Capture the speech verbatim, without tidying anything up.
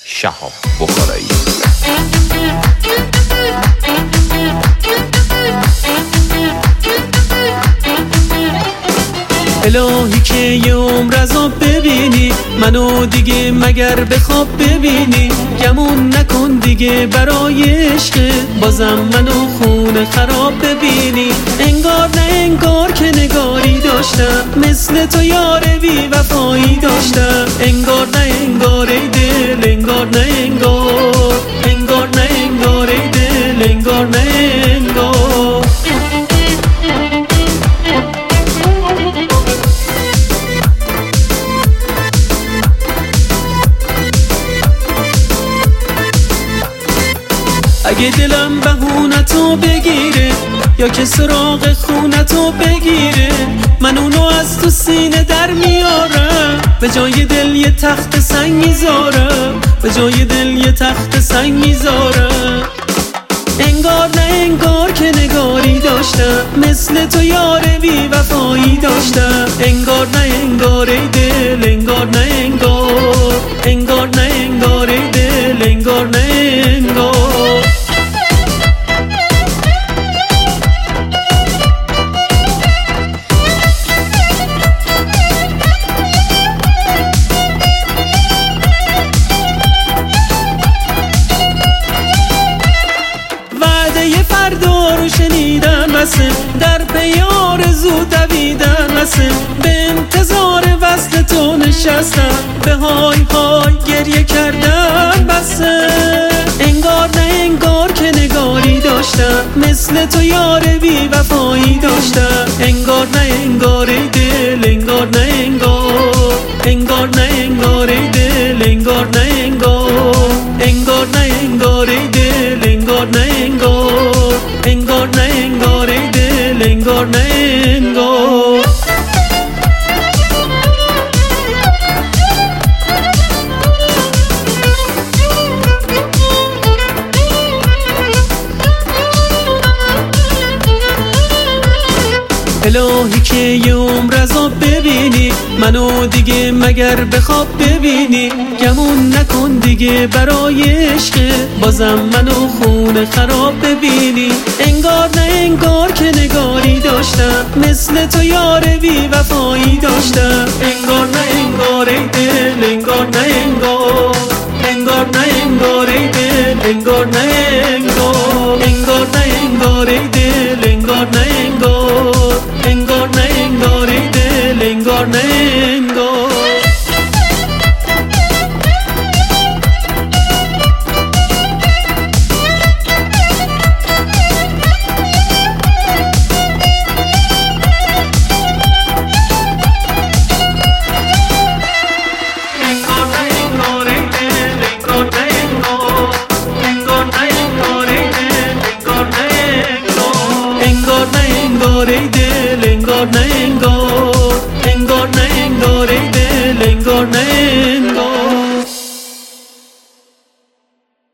شهاب بخارایی. الهی که یه عمر عذاب ببینی منو دیگه مگر به خواب ببینی، گمون نکن دیگه برای عشق بازم منو خونه خراب ببینی. انگار نه انگار که نگاری داشتم، مثل تو یار بی وفایی داشتم. انگار نه انگار ای دل، انگار نه انگار، انگار نه انگار ای دل، انگار نه انگار. اگه دلم بهونتو بگیره یا که سراغ خونتو بگیره، من اونو از تو سینه در میارم، به جای دل یه تخت سنگ میذارم، به جای دل یه تخت سنگ میذارم. انگار نه انگار که نگاری داشتم، مثل تو یار بی وفایی داشتم. انگار نه انگار ای دل، انگار نه انگار، انگار نه انگار ای دل، انگار نه انگار. فردا رو شنیدم بسه، در پی آرزو دویدم بسه، به انتظار وصل تو نشستم، به های های گریه کردم بسه. انگار نه انگار که نگاری داشتم، مثل تو یار بی وفایی داشتم. انگار نه انگار ای دل، انگار نه انگار، انگار نه انگار ای دل، انگار نه انگار، انگار نه انگار ای دل، انگار نه انگار، انگار نه انگار ای دل، انگار نه انگار. الهی که یه عمر عذاب ببینی منو دیگه مگر به خواب ببینی، گمون نکن دیگه برای عشق بازم منو خونه خراب ببینی. انگار نه انگار که نگاری داشتم، مثل تو یار بی وفایی داشتم. انگار نه انگار ای دل، انگار نه انگار، انگار نه انگار ای دل، انگار نه انگار، انگار نه انگار ای دل، انگار نه